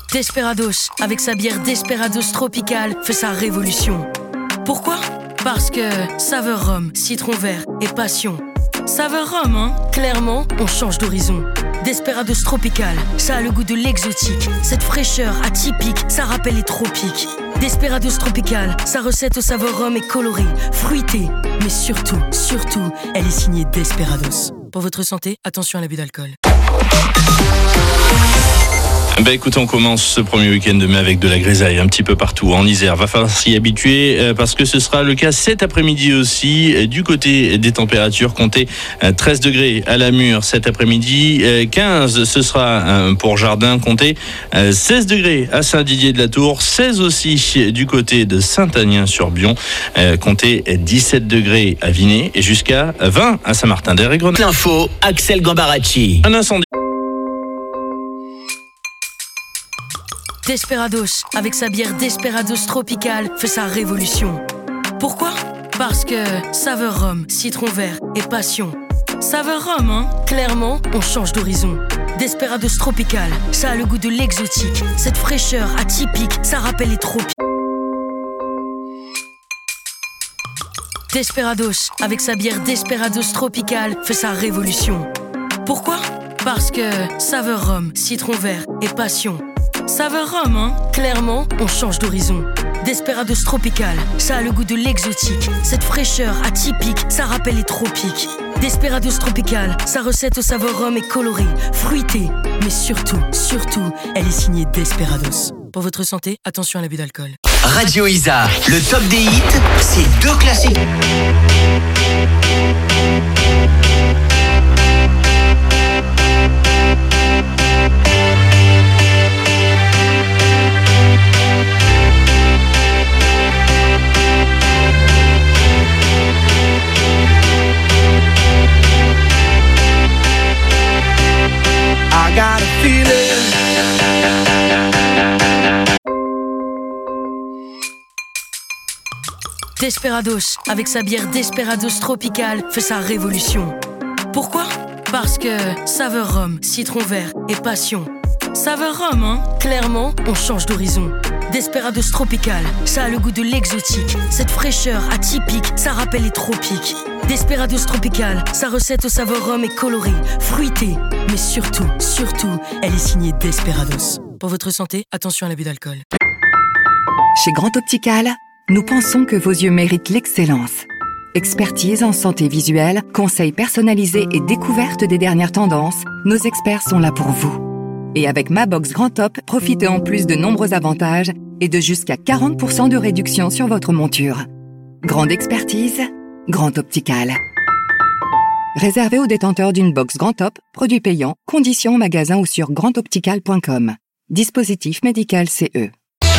Desperados, avec sa bière Desperados Tropical, fait sa révolution. Pourquoi ? Parce que saveur rhum, citron vert et passion. Saveur rhum, hein ? Clairement, on change d'horizon. Desperados Tropical, ça a le goût de l'exotique. Cette fraîcheur atypique, ça rappelle les tropiques. Desperados Tropical, sa recette au saveur rhum est colorée, fruitée. Mais surtout, elle est signée Desperados. Pour votre santé, attention à l'abus d'alcool. Écoutez, on commence ce premier week-end de mai avec de la grisaille un petit peu partout en Isère. Va falloir s'y habituer parce que ce sera le cas cet après-midi aussi. Du côté des températures, comptez 13 degrés à la Mure cet après-midi, 15 ce sera pour Jardin, comptez 16 degrés à Saint-Didier-de-la-Tour, 16 aussi du côté de Saint-Agnin-sur-Bion, comptez 17 degrés à Vinay et jusqu'à 20 à Saint-Martin-d'Air et Grenoble. L'info, Axel Gambaracci. Un incendie. Desperados, avec sa bière Desperados Tropical, fait sa révolution. Pourquoi ? Parce que saveur rhum, citron vert et passion. Saveur rhum, hein ? Clairement, on change d'horizon. Desperados Tropical, ça a le goût de l'exotique. Cette fraîcheur atypique, ça rappelle les tropiques. Desperados, avec sa bière Desperados Tropical, fait sa révolution. Pourquoi ? Parce que saveur rhum, citron vert et passion. Saveur rhum, hein ? Clairement, on change d'horizon. Desperados Tropical, ça a le goût de l'exotique. Cette fraîcheur atypique, ça rappelle les tropiques. Desperados Tropical, sa recette au saveur rhum est colorée, fruitée. Mais surtout, elle est signée Desperados. Pour votre santé, attention à l'abus d'alcool. Radio Isa, le top des hits, c'est 2 classiques. I got a feeling. Desperados, avec sa bière Desperados Tropical, fait sa révolution. Pourquoi ? Parce que saveur rhum, citron vert et passion. Saveur rhum, hein ? Clairement, on change d'horizon. Desperados Tropical, ça a le goût de l'exotique. Cette fraîcheur atypique, ça rappelle les tropiques. Desperados Tropical, sa recette au saveur rhum est colorée, fruitée. Mais surtout, elle est signée Desperados. Pour votre santé, attention à l'abus d'alcool. Chez Grand Optical, nous pensons que vos yeux méritent l'excellence. Expertise en santé visuelle, conseils personnalisés et découverte des dernières tendances, nos experts sont là pour vous. Et avec Ma Box Grand Top, profitez en plus de nombreux avantages et de jusqu'à 40% de réduction sur votre monture. Grande expertise, Grand Optical. Réservé aux détenteurs d'une box Grand Top, produit payant, conditions au magasin ou sur grandoptical.com. Dispositif médical CE.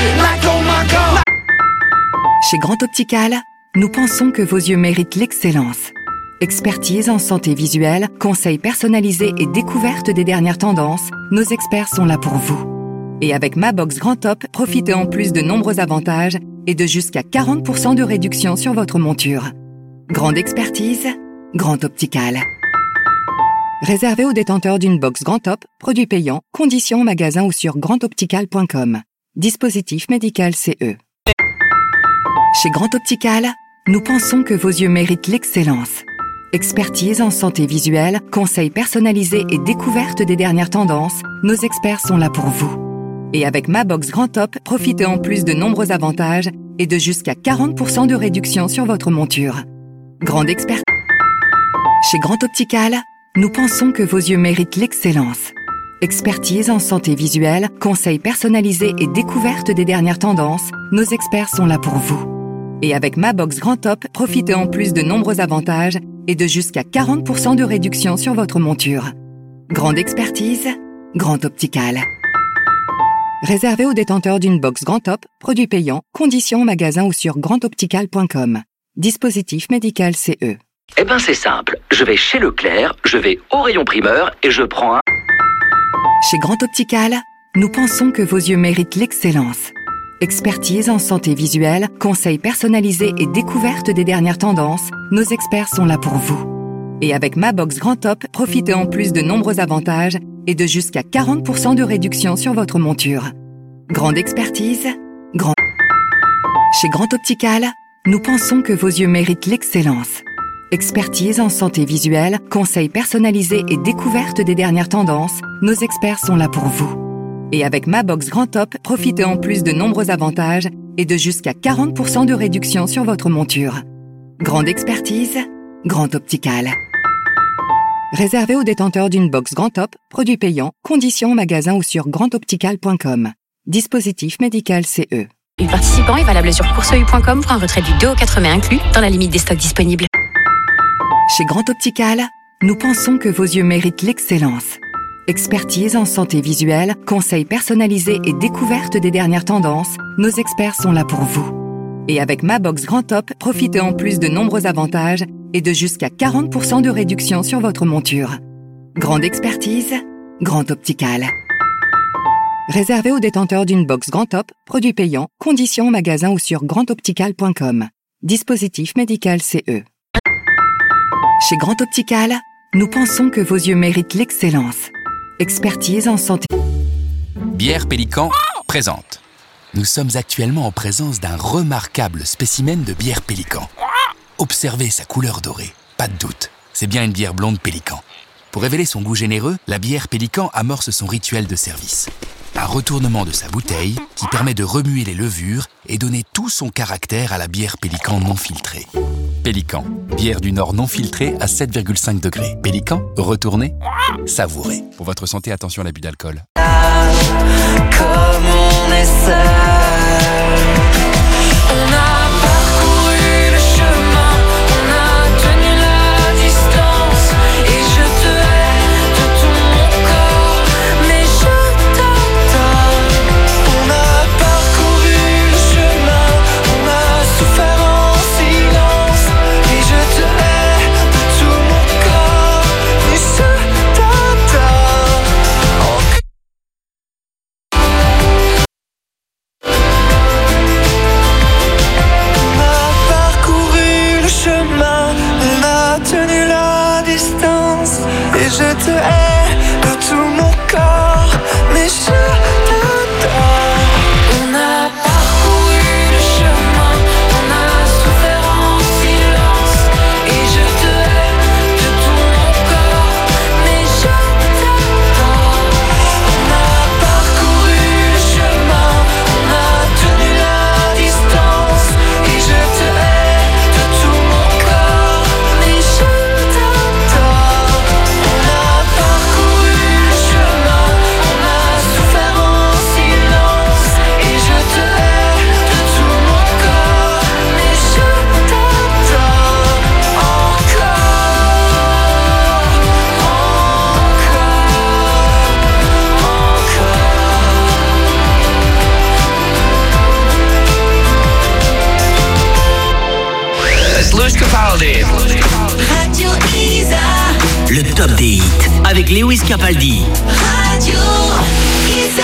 Chez Grand Optical, nous pensons que vos yeux méritent l'excellence. Expertise en santé visuelle, conseils personnalisés et découverte des dernières tendances, nos experts sont là pour vous. Et avec Ma Box Grand Top, profitez en plus de nombreux avantages et de jusqu'à 40% de réduction sur votre monture. Grande expertise, Grand Optical. Réservé aux détenteurs d'une box Grand Top, produit payant, conditions au magasin ou sur grandoptical.com. Dispositif médical CE. Chez Grand Optical, nous pensons que vos yeux méritent l'excellence. Expertise en santé visuelle, conseils personnalisés et découverte des dernières tendances, nos experts sont là pour vous. Et avec Ma Box Grand Top, profitez en plus de nombreux avantages et de jusqu'à 40% de réduction sur votre monture. Grande expertise. Chez Grand Optical, nous pensons que vos yeux méritent l'excellence. Expertise en santé visuelle, conseils personnalisés et découverte des dernières tendances, nos experts sont là pour vous. Et avec Ma Box Grand Top, profitez en plus de nombreux avantages et de jusqu'à 40% de réduction sur votre monture. Grande expertise, Grand Optical. Réservé aux détenteurs d'une box Grand Top, produit payant, conditions au magasin ou sur grandoptical.com. Dispositif médical CE. Eh ben c'est simple, je vais chez Leclerc, je vais au rayon primeur et je prends un... Chez Grand Optical, nous pensons que vos yeux méritent l'excellence. Expertise en santé visuelle, conseils personnalisés et découverte des dernières tendances, nos experts sont là pour vous. Et avec Ma Box Grand Top, profitez en plus de nombreux avantages et de jusqu'à 40% de réduction sur votre monture. Grande expertise, Chez Grand Optical, nous pensons que vos yeux méritent l'excellence. Expertise en santé visuelle, conseils personnalisés et découverte des dernières tendances, nos experts sont là pour vous. Et avec Ma Box Grand Top, profitez en plus de nombreux avantages et de jusqu'à 40% de réduction sur votre monture. Grande expertise, Grand Optical. Réservé aux détenteurs d'une box Grand Top, produit payant, conditions en magasin ou sur grandoptical.com. Dispositif médical CE. Le participant est valable sur courseu.com pour un retrait du 2 au 4 mai inclus, dans la limite des stocks disponibles. Chez Grand Optical, nous pensons que vos yeux méritent l'excellence. Expertise en santé visuelle, conseils personnalisés et découverte des dernières tendances, nos experts sont là pour vous. Et avec Ma Box Grand Top, profitez en plus de nombreux avantages et de jusqu'à 40% de réduction sur votre monture. Grande expertise, Grand Optical. Réservé aux détenteurs d'une box Grand Top, produit payant, conditions en magasin ou sur grandoptical.com. Dispositif médical CE. Chez Grand Optical, nous pensons que vos yeux méritent l'excellence. Expertise en santé. Bière Pélican présente. Nous sommes actuellement en présence d'un remarquable spécimen de bière Pélican. Observez sa couleur dorée, pas de doute, c'est bien une bière blonde Pélican. Pour révéler son goût généreux, la bière Pélican amorce son rituel de service. Un retournement de sa bouteille qui permet de remuer les levures et donner tout son caractère à la bière Pélican non filtrée. Pélican, bière du Nord non filtrée à 7,5 degrés. Pélican, retournez, savourez. Pour votre santé, attention à l'abus d'alcool. Comme on est seul, on a parcouru le chemin, on a tenu la distance, et je te hais de tout mon corps, mais je t'adore. On a parcouru le chemin, on a souffert en silence, et je te hais de tout mon corps, mais je t'adore. On a tenu la distance, et je te hais de tout mon corps, mais je t'adore. On a parcouru le chemin, on a souffert en silence, et je te hais de tout mon corps, mais je t'adore. On a parcouru le chemin, on a tenu la distance, et je te hais de tout mon corps, mais je t'adore. On a parcouru le chemin, on a souffert en silence, et je te hais de tout mon corps, mais je t'adore. Encore, Slushka Capaldi. Radio Isa. Le top des hits avec Lewis Capaldi. Radio Isa.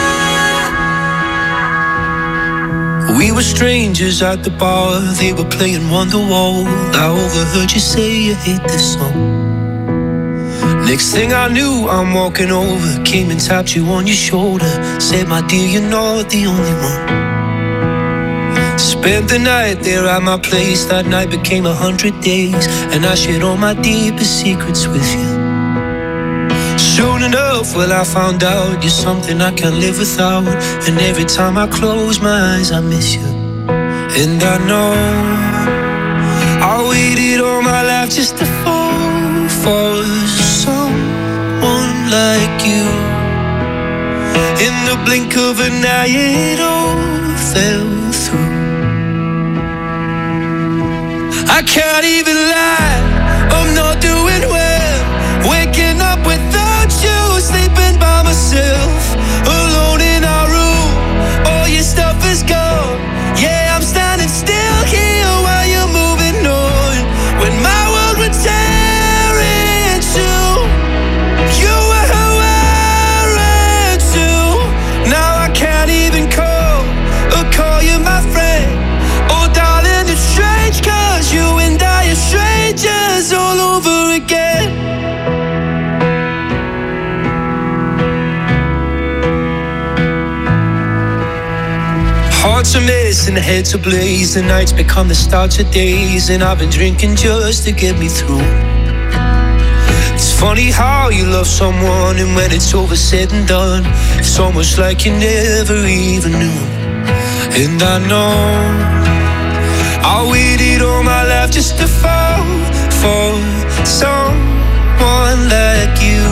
we were strangers at the bar, they were playing Wonderwall. I overheard you say you hate this song. Next thing I knew, I'm walking over, came and tapped you on your shoulder, said, my dear, you're not the only one. Spent the night there at my place, that night became 100 days, and I shared all my deepest secrets with you. Soon enough, well, I found out you're something I can't live without, and every time I close my eyes, I miss you. And I know I waited all my life just to fall for someone like you. In the blink of an eye, it all fell through. I can't even lie, I'm not doing well. Waking up without you, sleeping by myself, alone in our room, all your stuff is gone. Yeah, I'm standing still here while you're moving on. When my world would tear in two, you were who I ran to. Now I can't even call you my friend. Oh darling, it's strange, cause you and I are strangers all over again. Hearts are missing, heads ablaze. The nights become the starts of days, and I've been drinking just to get me through. It's funny how you love someone, and when it's over said and done, it's almost like you never even knew. And I know I waited all my life just to fall for someone like you.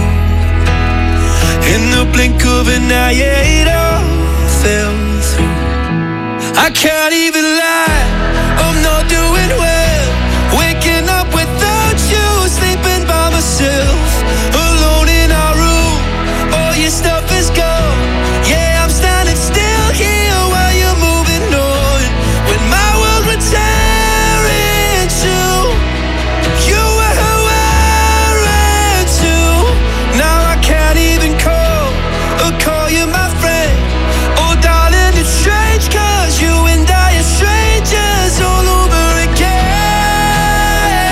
In the blink of an eye, it all fell through. I can't even lie, I'm not doing well. Waking up without you, sleeping by myself, alone in our room, all your stuff is gone. Yeah, I'm standing still here while you're moving on. When my world would tear in two, you were who I ran to. Now I can't even call you my friend. Oh darling, it's strange, cause you and I are strangers all over again.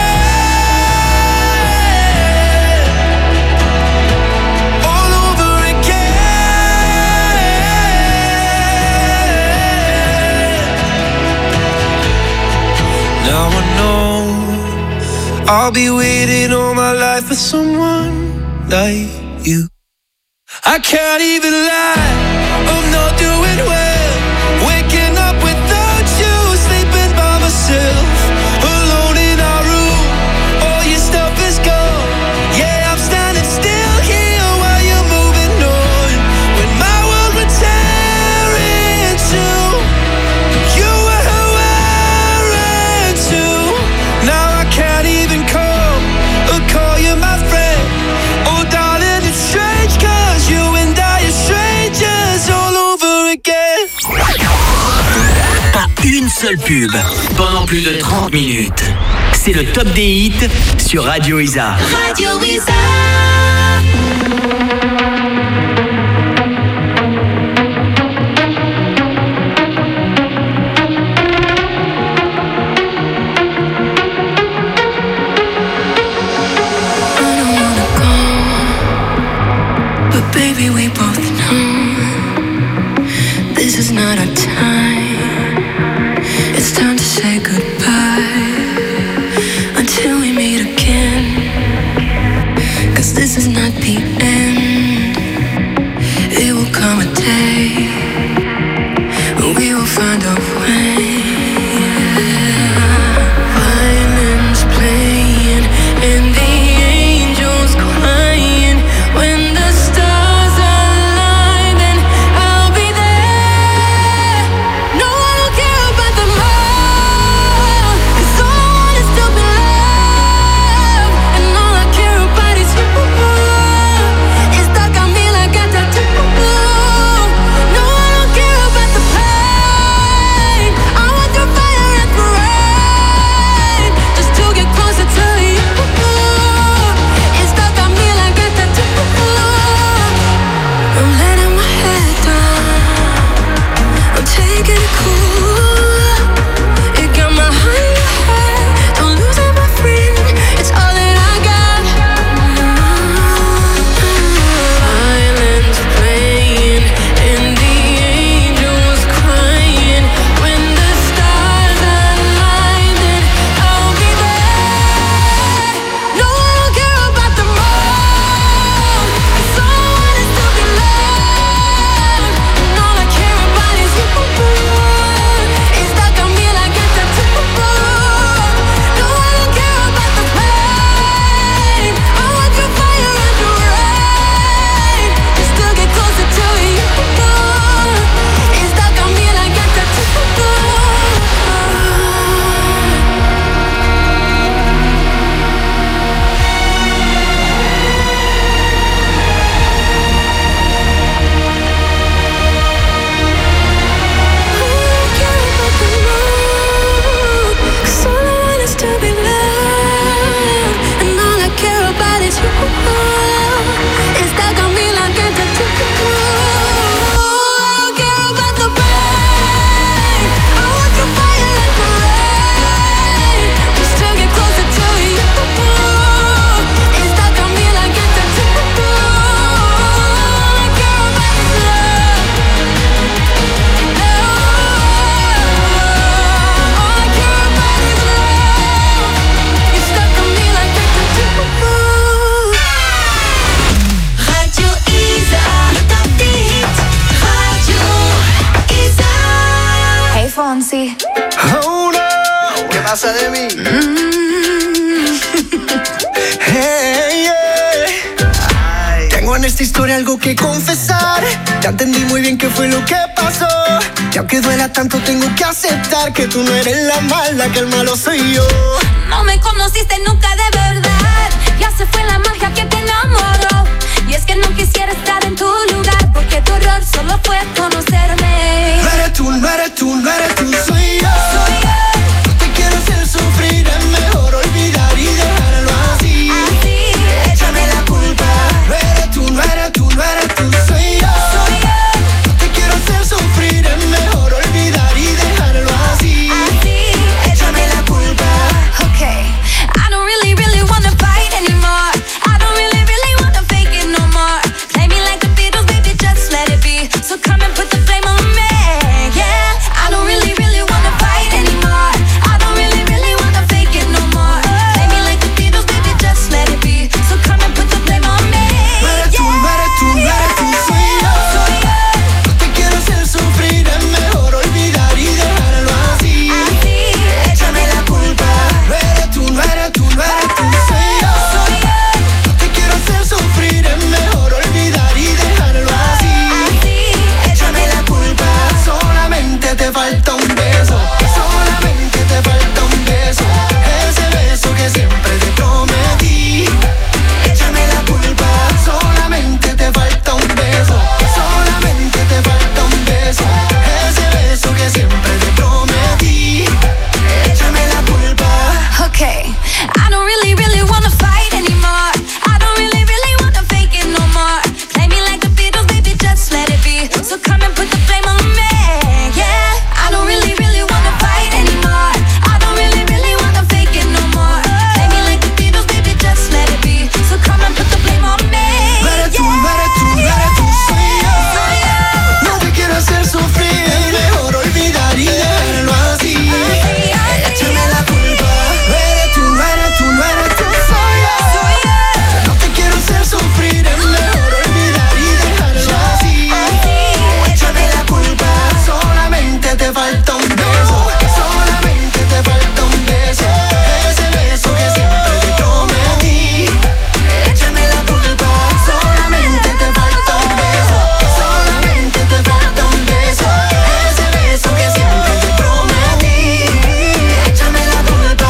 All over again. Now I know I'll be waiting all my life for someone like you. I can't even lie, I'm not doing well. Waking up without you, sleeping by myself, alone in our room, all your stuff is gone. Yeah, I'm standing still here while you're moving on. When my world would tear in two, you were who I ran to. Now I can't even call you my friend. Oh darling, it's strange, cause you and I are strangers all over again. Pas une seule pub pendant plus de 30 minutes. C'est le top des hits sur Radio Isa. Radio Isa. Baby, we both know this is not our time. It's time to say goodbye until we meet again. 'Cause this is not the end. It will come a day when we will find a way. Violins playing and the angels crying when the stars align, then I'll be there. casa de mí. Hey, yeah. Tengo en esta historia algo que confesar. Ya entendí muy bien qué fue lo que pasó. Y aunque duela tanto tengo que aceptar que tú no eres la mala, que el malo soy yo. No me conociste nunca de verdad. Ya se fue la magia que te enamoró. Y es que no quisiera estar en tu lugar, porque tu error solo fue conocerme. No eres tú, no eres tú, no eres tú, soy yo. Soy yo. No te quiero hacer sufrir, es mejor olvidar y dejarlo así. Así, échame la culpa. No eres tú, no eres tú, no eres tú, soy yo. soy yo. No te quiero hacer sufrir, es mejor olvidar y dejarlo así. Así, échame la culpa. okay. I don't really wanna fight anymore. I don't really wanna fake it no more. Play me like the Beatles, baby, just let it be. So come and put the flame on me, yeah. I don't really wanna fight anymore. I don't really wanna fake it no more. Play me like the Beatles, baby, just let it be. So come and put the flame on me, No eres tú, no eres tú, no eres tú, soy yo. soy yo. No te quiero hacer sufrir, es mejor olvidar y dejarlo así. Así, Échame la culpa. No eres tú, no eres tú, no eres tú, soy yo. soy yo. No te quiero hacer sufrir, es mejor olvidar y dejarlo así. Así, Échame la culpa. Solamente te falta un beso. Solamente te falta un beso. Ese beso que siempre te prometí. Échame la culpa. Solamente te falta un beso. Solamente te falta un beso. Ese beso que siempre te prometí. Échame la culpa. okay. I don't really wanna fight anymore. I don't really wanna fake it no more. Play me like the Beatles, baby, just let it be. So come and put the flame on me, yeah. I don't really wanna fight anymore. I don't really wanna fake it no more. Play me like the Beatles, baby, just let it be. So come and put the flame on me, No eres tú, no eres tú, no eres tú, soy yo. No te quiero hacer sufrir, es mejor olvidar y dejarlo así. Échame la culpa. No eres tú, no eres tú, no eres tú, soy yo. No te quiero hacer sufrir, es mejor olvidar y dejarlo así. Échame la culpa. Solamente te falta un beso. Solamente te falta un beso. Ese beso que siempre te prometí. Échame la culpa. Solamente te falta un beso. Solamente te falta un beso. Ese beso que siempre te prometí. Échame la culpa.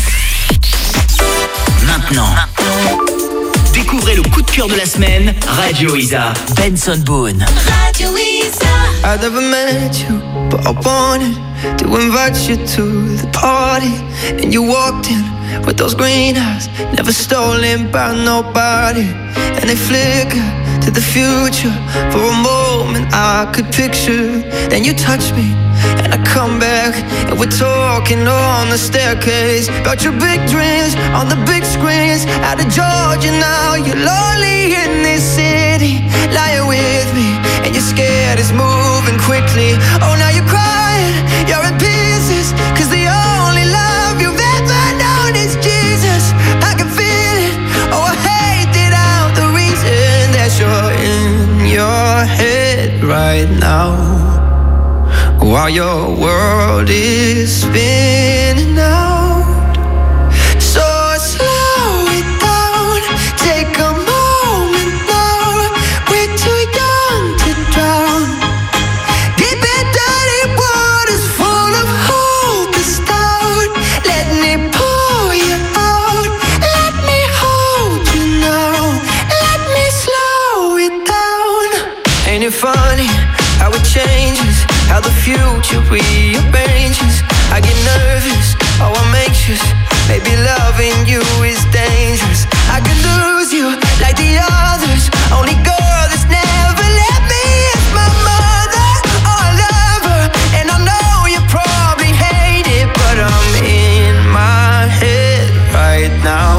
Maintenant, découvrez le coup de cœur de la semaine, Radio Isa, Benson Boone. Radio Isa. I never met you, but I wanted to invite you to the party. And you walked in with those green eyes, never stolen by nobody. And they flicker to the future. For a moment I could picture. Then you touch me and I come back, and we're talking on the staircase about your big dreams on the big screens. Out of Georgia now, you're lonely in this city, lying with me, and you're scared it's moving quickly. Oh, now you're crying, you're in pieces, 'cause the only love you've ever known is Jesus. I can feel it, oh, I hate it out, the reason that you're in your head right now, while your world is spinning out. So slow it down, take a moment now. We're too young to drown. Deep in dirty waters full of hope is down. Let me pull you out. Let me hold you now. Let me slow it down. Ain't it funny how it changes, how the future rearranges? I get nervous, oh I'm anxious. Maybe loving you is dangerous. I could lose you like the others. Only girl that's never let me is my mother. Oh, I love her, and I know you probably hate it, but I'm in my head right now.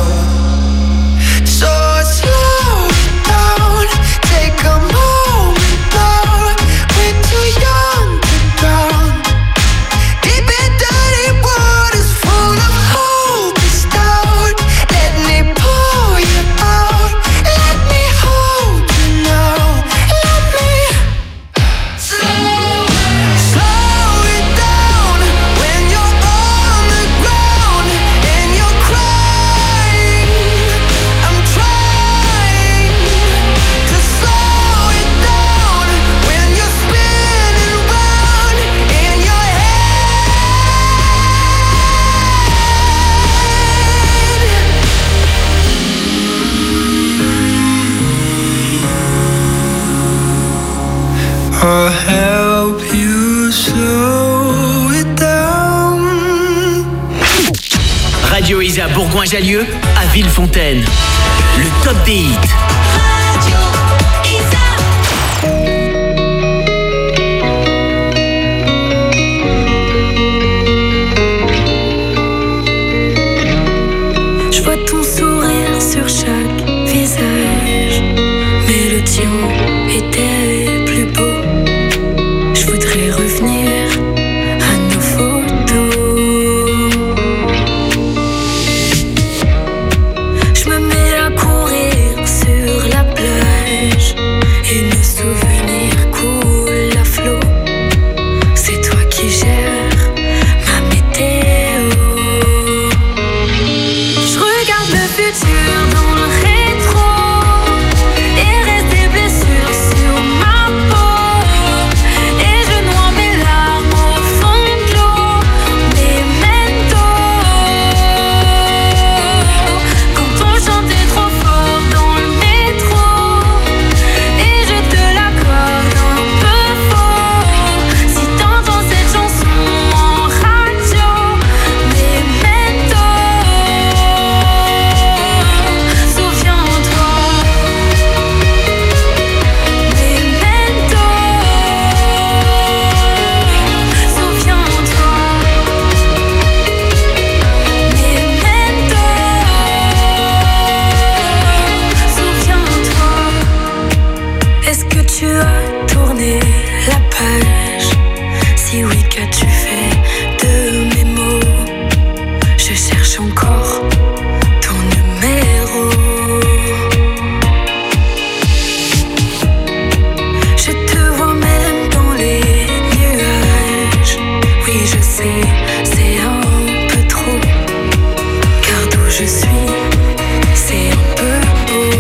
So slow it down, take a moment now. We're too young to drown. Deep in dirty waters full of hope is down. Let me pull you out. I'll help you slow it down. Radio Isa Bourgoin-Jallieu à Villefontaine. Le top des hits. Je vois ton sourire sur chaque visage, mais le tien était plus beau. Je voudrais revenir à nos photos. Je me mets à courir sur la plage et nos souvenirs coulent à flot. C'est toi qui gères ma météo. Je regarde le futur dans le rétro et reste des blessures sur ma peau. Et je noie mes larmes au fond de l'eau. Memento. Quand on chantait trop fort dans le métro et je te l'accorde un peu fort. Si t'entends cette chanson en radio, Memento. Souviens-toi, Memento. Souviens-toi, Memento. Souviens-toi. Est-ce que tu as tourné la page? Si oui, qu'as-tu fait de mes mots? Je cherche encore ton numéro. Je te vois même dans les nuages. Oui, je sais, c'est un peu trop. Car d'où je suis, c'est un peu beau.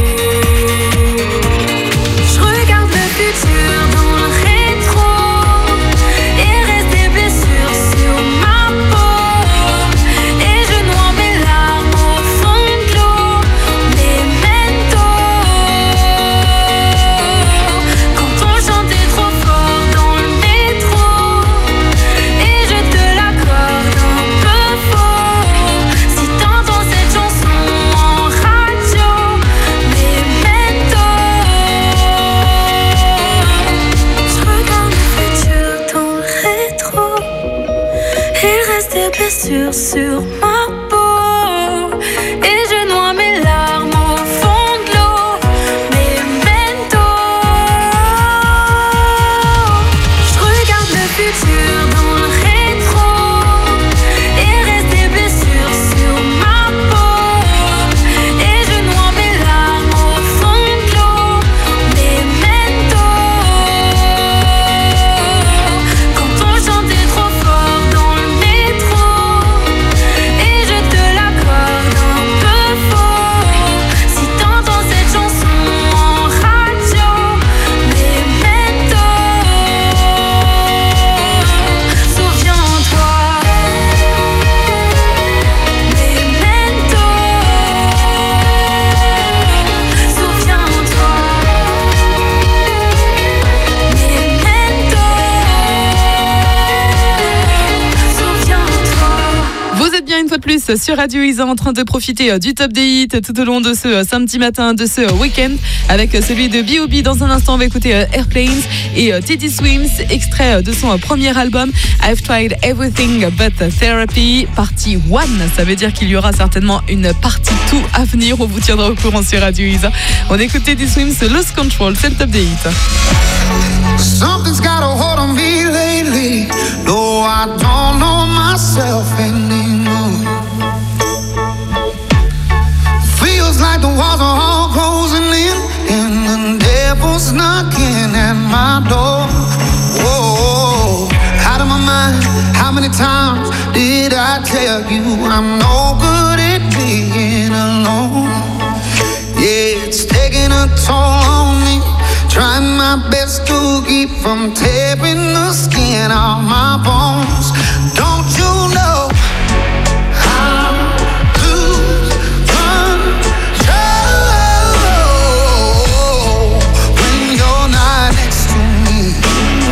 Je regarde le futur dans le rétro et reste des blessures sur ma peau. Et je noie mes larmes au fond de l'eau. Memento. Quand on chantait trop fort dans le métro et je te l'accorde un peu fort. Si t'entends cette chanson en radio, Memento. Je regarde le futur dans le rétro et reste des blessures sur ma peau. Et je noie mes larmes au fond de l'eau. Memento. Je regarde le futur dans le rétro et reste des blessures sur ma peau. Et je noie mes larmes au fond de l'eau. Memento. Quand on chantait trop fort dans le métro et je te l'accorde un peu fort. Si t'entends cette chanson en radio, Memento. Souviens-toi, Memento. Souviens-toi, Memento. Souviens-toi. Vous êtes bien une fois de plus sur Radio Isa en train de profiter du top des hits tout au long de ce samedi matin, de ce week-end, avec celui de B.O.B. Dans un instant, on va écouter Airplanes et Teddy Swims, extrait de son premier album I've Tried Everything But Therapy, partie 1. Ça veut dire qu'il y aura certainement une partie 2 à venir. On vous tiendra au courant sur Radio Isa. On écoute Teddy Swims, Lost Control, c'est le top des hits. Something's got a hold on me lately. No, I don't know myself anymore. Feels like the walls are all closing in and the devil's knocking at my door. Whoa, out of my mind. How many times did I tell you I'm no good at being alone? Yeah, it's taking a toll on me. Trying my best to keep from tearing the skin off my bones. Don't you know I lose control when you're not next to me?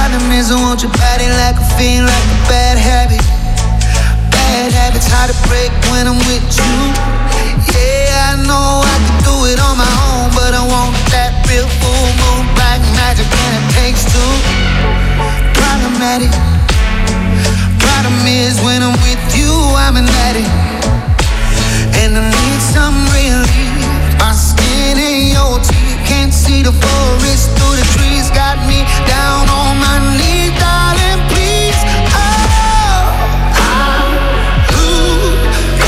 Problem is I want your body like a fiend, like a bad habit. Bad habits hard to break when I'm with you. Yeah, I know I can do it on my own, but I want that real full moon black magic, and it takes two. Problematic. Problem is when I'm with you, I'm an addict, and I need some relief. My skin ain't your teeth, can't see the forest through the trees. Got me down on my knees, darling, please. Oh, I lose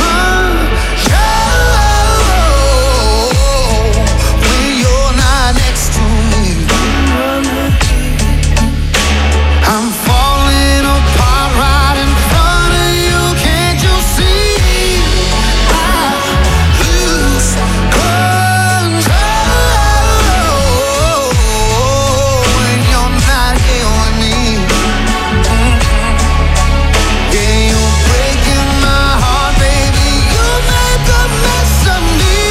control when you're not next to me. I'm falling apart right in front of you, can't you see? I lose control when you're not here with me. Yeah, you're breaking my heart, baby. You make a mess of me.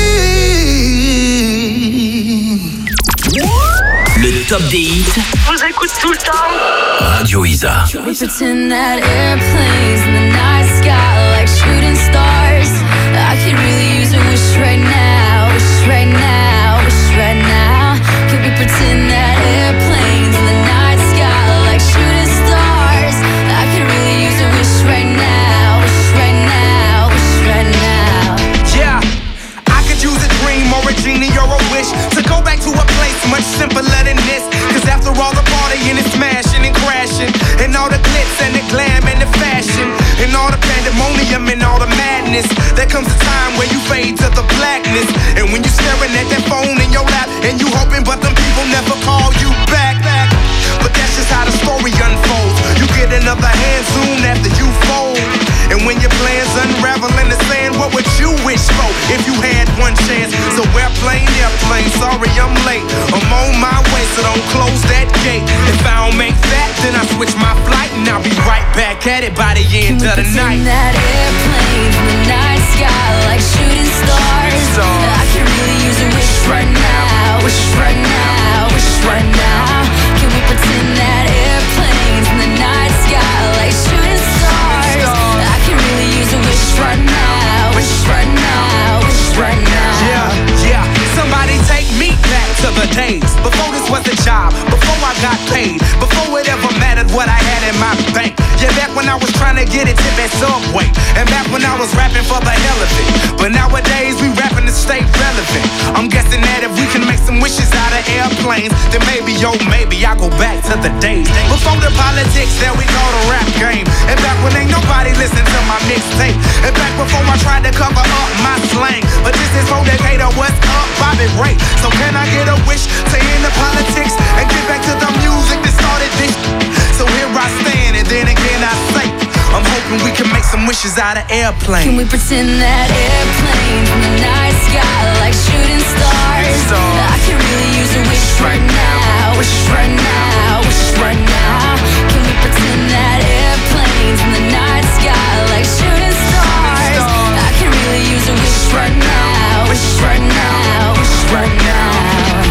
Le top des hits. Vous écoute tout le temps. Radio Isa. We pretend that airplanes in the night sky like shooting stars. I could really use a wish right now, wish right now, wish right now. Could we pretend that airplanes in the night sky like shooting stars? I could really use a wish right now, wish right now, wish right now. Yeah, I could use a dream or a genie or a wish to go back to a place much simpler than this. Cause after all the partying and smashing and crashing, and all the glitz and the glam and the fashion, and all the pandemonium and all the madness, there comes a time where you fade to the blackness. And when you're staring at that phone in your lap, and you hoping but them people never call you back. But that's just how the story unfolds. You get another hand soon after you fold. And when your plans unravel in the sand, what would you wish for if you had one chance? So airplane, sorry I'm late. I'm on my way, so don't close that gate. If I don't make that, then I switch my flight, and I'll be right back at it by the end of the night. That airplane in the night sky like shooting stars. I could really use a wish right now, wish right now, wish right now. Can we pretend that airplanes in the night sky like shooting stars? I could really use a wish right now, wish right now, wish right now. Yeah, somebody take me back to the days before this was a job, before I got paid, before it ever mattered what I had in my bank. Yeah, back when I was trying to get a tip at Subway, and back when I was rapping for the hell of it. But nowadays we rapping to stay relevant. I'm guessing that if we can make some wishes out of airplanes, then maybe, yo, maybe I go back to the days before the politics that we call the rap game, and back when ain't nobody listen to my mixtape, and back before I tried to cover up my slang. But this is for Decatur, what's up, Bobby Ray? So can I get a wish to end the politics and get back to the music that started this? So here I stand, and then again I say, I'm hoping we can make some wishes out of airplanes. Can we pretend that airplanes in the night sky like shooting stars? I could really use a wish right now, wish right now, wish right now. Can we pretend that airplanes in the night sky like shooting stars? I could really use a wish right now, wish right now, wish right now.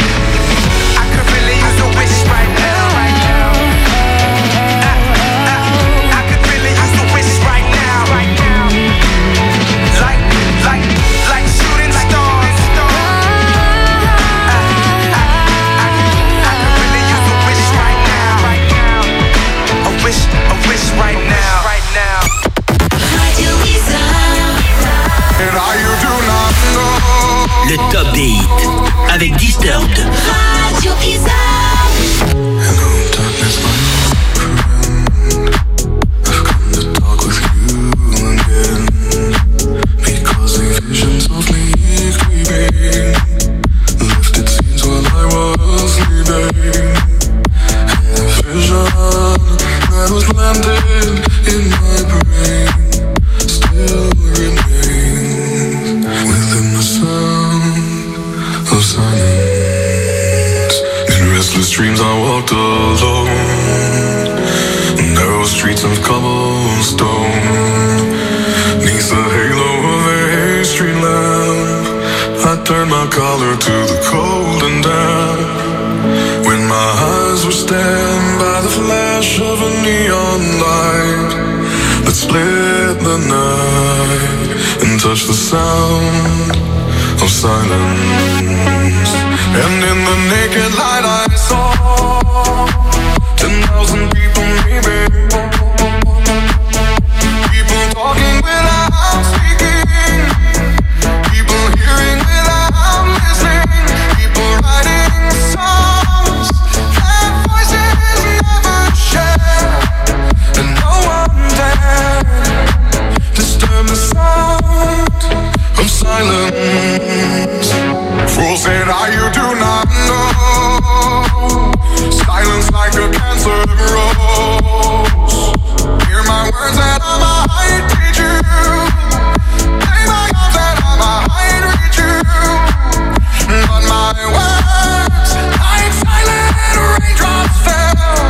I could really use a wish right now. Le top des hits avec Disturbed. Radio Isa. Hello, darkness, my friend. I've come to talk with you again, because the visions of me creeping lifted scenes while I was sleeping, and the vision that was planted in my brain still remains within the sound of silence. In restless dreams I walked alone, narrow streets of cobblestone, neath the halo of a street lamp. I turned my collar to the cold and damp. When my eyes were staring flash of a neon light that split the night and touched the sound of silence. And in the naked light I saw 10,000 people maybe, people talking without speaking, people hearing without listening, people writing songs that voices never share, and no one dared disturb the sound of silence. Fools said, you do not know. Silence like a cancer grows. Hear my words that I might teach you. Play my arms that I might reach you. But my words, like silent raindrops, fell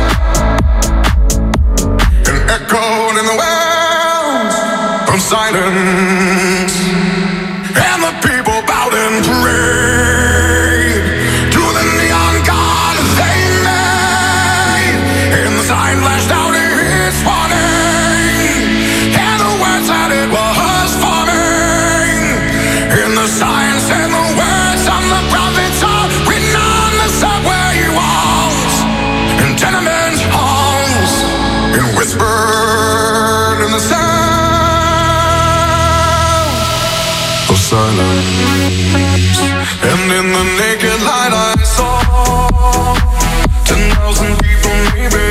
and echoed in the wells of silence. And the people bowed and prayed to the neon god they made. And the sign flashed out its warning, and the words that it was forming. And the sign said the words of the prophets are written on the subway walls and tenement halls, and whispered in the sound of silence. And in the naked light I saw 10,000 people maybe,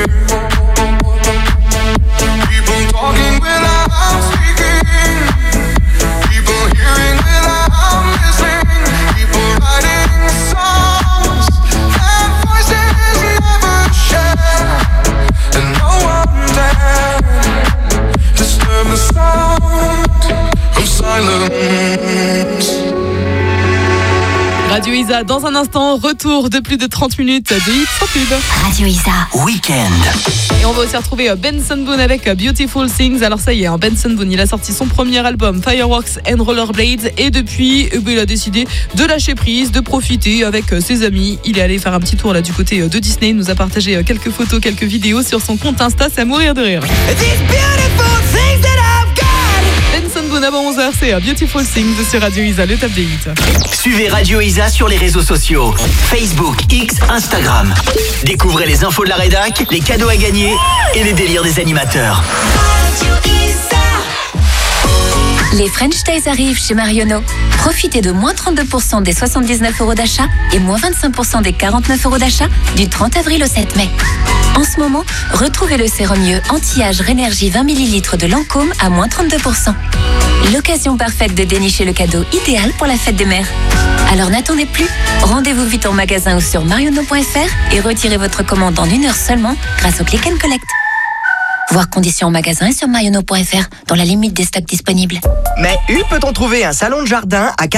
people talking without speaking, people hearing without listening, people writing songs that voices never share, and no one dared disturb the sound of silence. Radio Isa, dans un instant, retour de plus de 30 minutes de hits sans pub. Radio Isa, Week-end. Et on va aussi retrouver Benson Boone avec Beautiful Things. Alors ça y est, Benson Boone, il a sorti son premier album Fireworks and Rollerblades, et depuis, il a décidé de lâcher prise, de profiter avec ses amis. Il est allé faire un petit tour là du côté de Disney. Il nous a partagé quelques photos, quelques vidéos sur son compte Insta, c'est à mourir de rire. Benson Boone avant 11h, c'est Beautiful Things sur Radio Isa, le top des hits. Suivez Radio Isa sur les réseaux sociaux, Facebook, X, Instagram. Découvrez les infos de la rédac, les cadeaux à gagner et les délires des animateurs. Les French Days arrivent chez Marionneau. Profitez de moins 32% des 79 € d'achat et moins 25% des 49 € d'achat du 30 avril au 7 mai. En ce moment, retrouvez le sérum mieux anti-âge Rénergie 20 ml de Lancôme à moins 32%. L'occasion parfaite de dénicher le cadeau idéal pour la fête des mères. Alors n'attendez plus, rendez-vous vite en magasin ou sur marionneau.fr et retirez votre commande en 1 heure seulement grâce au Click and Collect. Voir conditions en magasin et sur marionneau.fr dans la limite des stocks disponibles. Mais peut-on trouver un salon de jardin à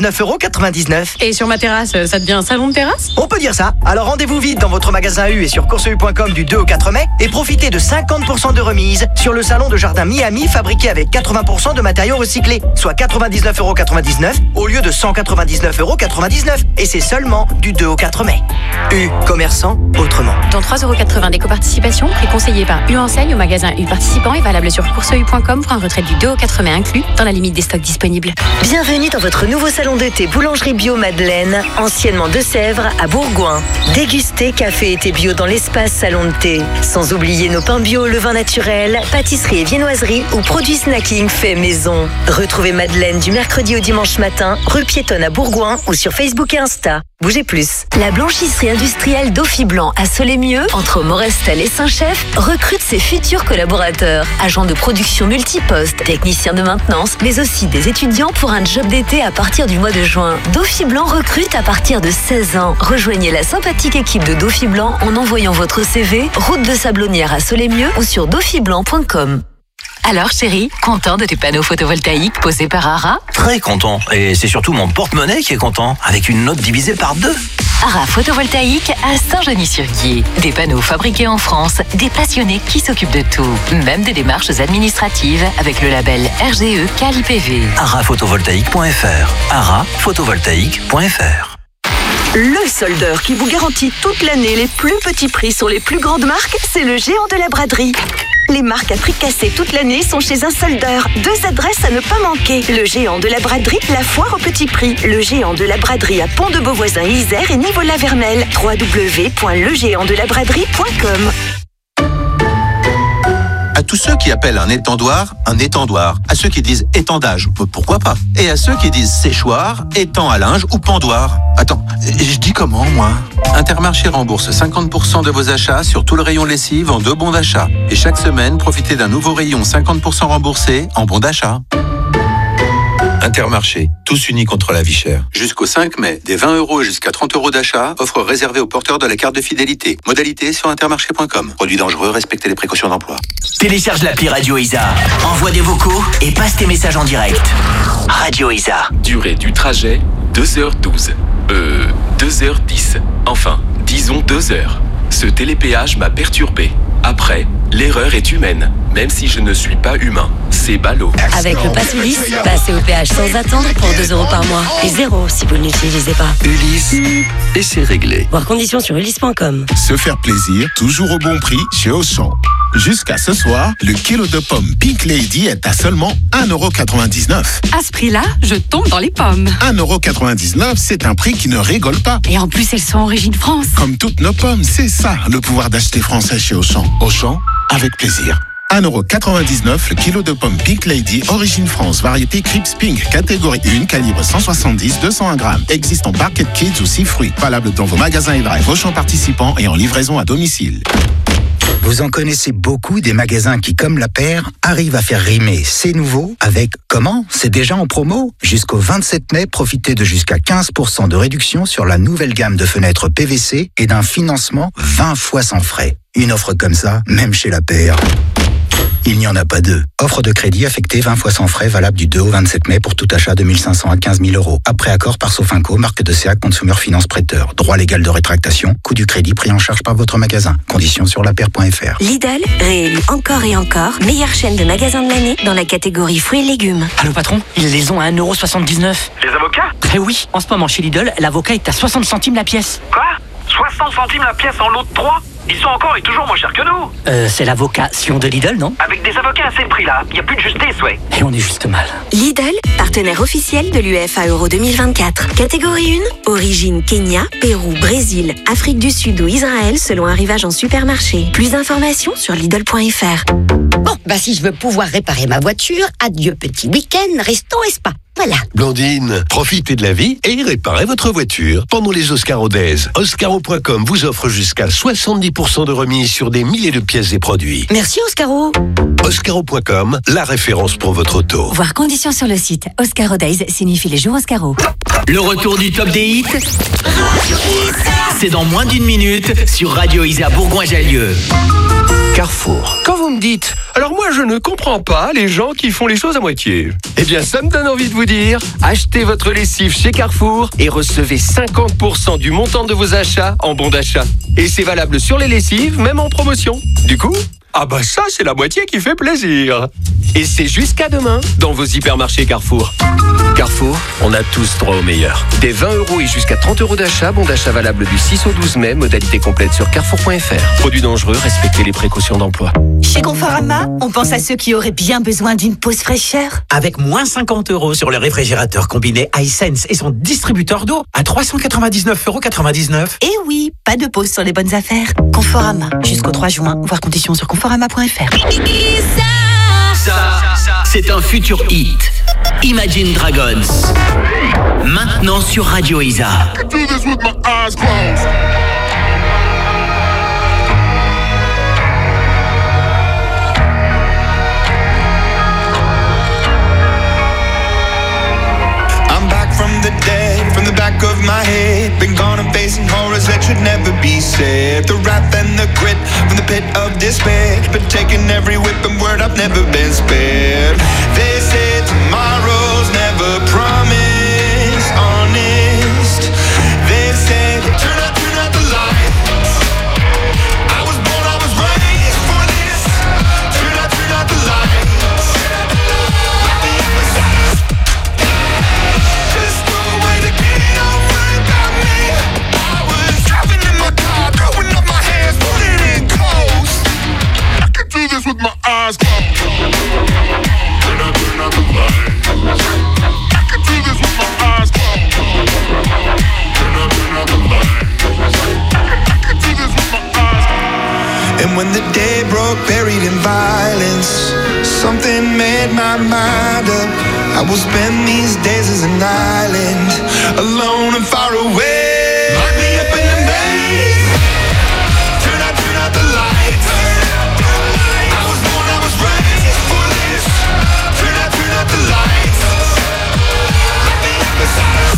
99,99 €? Et sur ma terrasse, ça devient un salon de terrasse? On peut dire ça. Alors rendez-vous vite dans votre magasin U et sur courseu.com du 2 au 4 mai et profitez de 50% de remise sur le salon de jardin Miami fabriqué avec 80% de matériaux recyclés, soit 99,99 € au lieu de 199,99 €. Et c'est seulement du 2 au 4 mai. U, commerçant autrement. Dans 3,80 € d'éco-participation, préconseillé par U Enseigne au magasin U participant et valable sur courseu.com pour un retrait du 2 au 4 mai inclus dans la limite des stocks disponibles. Bienvenue dans votre nouveau salon de thé Boulangerie Bio Madeleine, anciennement de Sèvres à Bourgoin. Dégustez café et thé bio dans l'espace salon de thé. Sans oublier nos pains bio, le vin naturel, pâtisserie et viennoiserie ou produits snacking faits maison. Retrouvez Madeleine du mercredi au dimanche matin, rue Piétonne à Bourgoin ou sur Facebook et Insta. Bougez plus. La blanchisserie industrielle Dauphy Blanc à Soleimieux, entre Morestel et Saint-Chef, recrute ses futurs collaborateurs. Agents de production multipostes, techniciens de maintenance, mais aussi des étudiants pour un job d'été à partir du mois de juin. Dauphy Blanc recrute à partir de 16 ans. Rejoignez la sympathique équipe de Dauphy Blanc en envoyant votre CV, route de Sablonnière à Soleimieux ou sur dauphyblanc.com. Alors chérie, content de tes panneaux photovoltaïques posés par Ara? Très content. Et c'est surtout mon porte-monnaie qui est content, avec une note divisée par 2. Ara Photovoltaïque à Saint-Genis-sur-Guiers. Des panneaux fabriqués en France, des passionnés qui s'occupent de tout. Même des démarches administratives avec le label RGE Quali PV. araphotovoltaïque.fr. araphotovoltaïque.fr. Le soldeur qui vous garantit toute l'année les plus petits prix sur les plus grandes marques, c'est le géant de la braderie. Les marques à prix cassés toute l'année sont chez un soldeur. 2 adresses à ne pas manquer. Le géant de la braderie, la foire au petit prix. Le géant de la braderie à Pont-de-Beauvoisin, Isère et Nivola-Vernelle. www.legéantdelabraderie.com. À tous ceux qui appellent un étendoir, à ceux qui disent étendage, pourquoi pas? Et à ceux qui disent séchoir, étang à linge ou pendoir. Attends, je dis comment, moi? Intermarché rembourse 50% de vos achats sur tout le rayon lessive en 2 bons d'achat. Et chaque semaine, profitez d'un nouveau rayon 50% remboursé en bons d'achat. Intermarché, tous unis contre la vie chère. Jusqu'au 5 mai, des 20 € jusqu'à 30 € d'achat, offre réservée aux porteurs de la carte de fidélité. Modalité sur intermarché.com. Produit dangereux, respectez les précautions d'emploi. Télécharge l'appli Radio Isa. Envoie des vocaux et passe tes messages en direct. Radio Isa. Durée du trajet, 2h12. 2h10. Enfin, disons 2 heures. Ce télépéage m'a perturbé. Après, l'erreur est humaine, même si je ne suis pas humain. C'est ballot. Avec le Pass Ulysse, passez au péage sans attendre pour 2 € par mois. Et 0 si vous ne l'utilisez pas. Ulysse, et c'est réglé. Voir conditions sur ulysse.com. Se faire plaisir, toujours au bon prix chez Auchan. Jusqu'à ce soir, le kilo de pommes Pink Lady est à seulement 1,99 €. À ce prix-là, je tombe dans les pommes. 1,99 €, c'est un prix qui ne rigole pas. Et en plus, elles sont origine France. Comme toutes nos pommes, c'est ça, le pouvoir d'acheter français chez Auchan. Auchan, avec plaisir. 1,99 € le kilo de pommes Pink Lady, origine France, variété Crips Pink, catégorie 1, calibre 170-201 grammes. Existe en Barquet Kids ou 6 fruits. Valable dans vos magasins et drive Auchan participants et en livraison à domicile. Vous en connaissez beaucoup des magasins qui, comme La Paire, arrivent à faire rimer c'est nouveau avec comment? C'est déjà en promo? Jusqu'au 27 mai, profitez de jusqu'à 15% de réduction sur la nouvelle gamme de fenêtres PVC et d'un financement 20 fois sans frais. Une offre comme ça, même chez La Paire, il n'y en a pas deux. Offre de crédit affectée 20 fois sans frais, valable du 2 au 27 mai pour tout achat de 1 500 à 15 000 €. Après accord par Sofinco, marque de CA Consumer Finance Prêteur. Droit légal de rétractation, coût du crédit pris en charge par votre magasin. Conditions sur lapaire.fr. Lidl, réélu encore et encore, meilleure chaîne de magasins de l'année dans la catégorie fruits et légumes. Allô patron, ils les ont à 1,79 €. Les avocats? Eh oui, en ce moment chez Lidl, l'avocat est à 60 centimes la pièce. Quoi? 60 centimes la pièce en lot de 3? Ils sont encore et toujours moins chers que nous. C'est la vocation de Lidl, non? Avec des avocats à ces prix-là, il n'y a plus de justesse, ouais. Et on est juste mal. Lidl, partenaire officiel de l'UEFA Euro 2024. Catégorie 1, origine Kenya, Pérou, Brésil, Afrique du Sud ou Israël selon arrivage en supermarché. Plus d'informations sur Lidl.fr. Bon, si je veux pouvoir réparer ma voiture, adieu petit week-end, resto et spa. Voilà. Blandine, profitez de la vie et réparez votre voiture pendant les Oscaro Days. Oscaro.com vous offre jusqu'à 70% de remise sur des milliers de pièces et produits. Merci Oscaro. Oscaro.com, la référence pour votre auto. Voir conditions sur le site. Oscaro Days signifie les jours Oscaro. Le retour du top des hits, c'est dans moins d'1 minute sur Radio Isa Bourgoin-Jallieu. Carrefour. Quand vous me dites, alors moi je ne comprends pas les gens qui font les choses à moitié. Eh bien ça me donne envie de vous dire, achetez votre lessive chez Carrefour et recevez 50% du montant de vos achats en bon d'achat. Et c'est valable sur les lessives, même en promotion. Du coup, ça c'est la moitié qui fait plaisir. Et c'est jusqu'à demain dans vos hypermarchés Carrefour. Carrefour, on a tous droit au meilleur. Des 20 € et jusqu'à 30 € d'achat, bon d'achat valable du 6 au 12 mai, modalité complète sur carrefour.fr. Produits dangereux, respectez les précautions d'emploi. Chez Conforama, on pense à ceux qui auraient bien besoin d'une pause fraîcheur. Avec moins 50 € sur le réfrigérateur combiné iSense et son distributeur d'eau à 399,99 €. Et oui, pas de pause sur les bonnes affaires. Conforama, jusqu'au 3 juin, voir conditions sur conforama.fr. Ça, c'est un futur hit. Imagine Dragons. Maintenant sur Radio Isa. Do this with my eyes closed. I'm back from the dead, from the back of my head. Been gone and facing horrors that should never be said. The wrath and the grit from the pit of despair. Been taking every whip and word, I've never been spared. They say tomorrow's never promised, honest. They say turn out the lights. I was born, I was raised for this. Turn out the lights. Like the emphasize. Just throw away the key, don't worry about me. And when the day broke, buried in violence, something made my mind up. I will spend these days as an island, alone and far away. Lock me up in the maze. Turn out the lights. I was born, I was raised for this. Turn out the lights. Lock me up inside.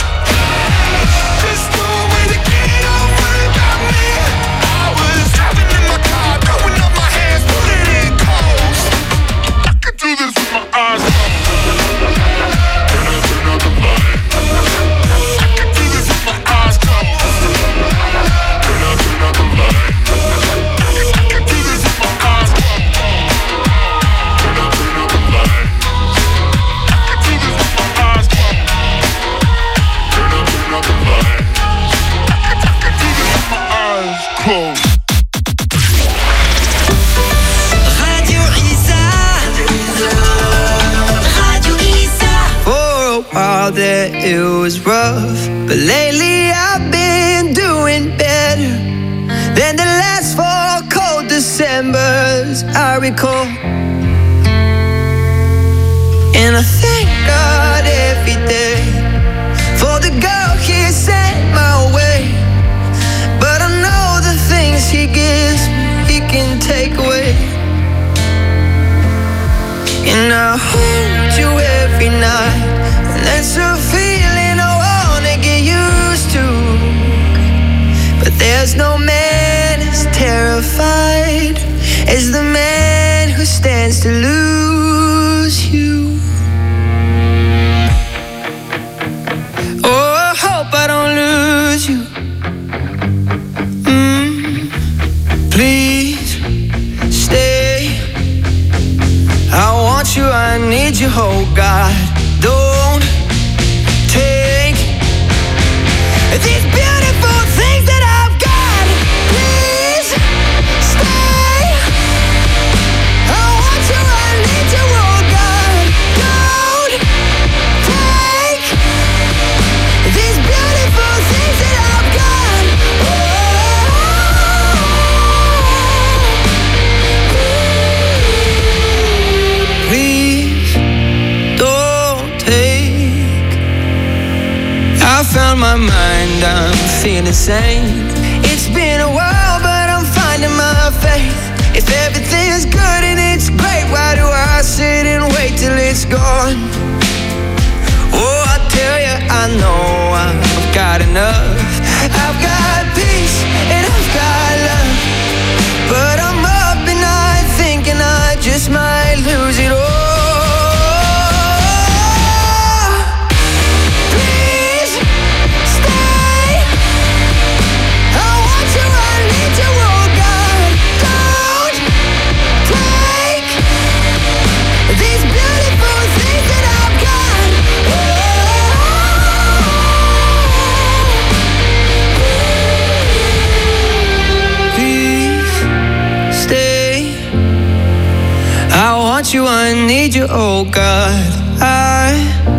Just no way to get over about me. I was driving in my car, throwing up my hands, putting in cold. I could do this with my eyes closed. Turn out the light. I could do this with my eyes closed. Turn out the light. I could do this with my eyes closed. Turn out the light. I could do this with my eyes closed. Turn out the light. I could do this with my eyes closed. Radio Isa. Radio Isa. For a while there it was rough, but lately I've been doing better than the last 4 cold Decembers I recall. And I thank God every day for the girl He sent my way. But I know the things He gives me, He can take away. And I hold you every night, and that's a feeling I wanna get used to. But there's no man as terrified as the man who stands to lose you. Oh, I hope I don't lose you. Please stay. I want you, I need you, oh God. Don't take these beautiful things that I've got. Please stay. I want you, I need you, oh God. Don't take these beautiful things that I've got. Please don't take. I found my mind, I'm feeling sane. It's been a while, but I'm finding my faith. If everything's good and it's great, why do I sit and wait till it's gone? Oh, I tell you, I know I've got enough. I've got peace and I've got love, but I'm up at night thinking I just might lose it all. Please stay. I want you, I need you, oh God. Don't take these beautiful things that I've got. Please stay. I want you, I need you, oh God. I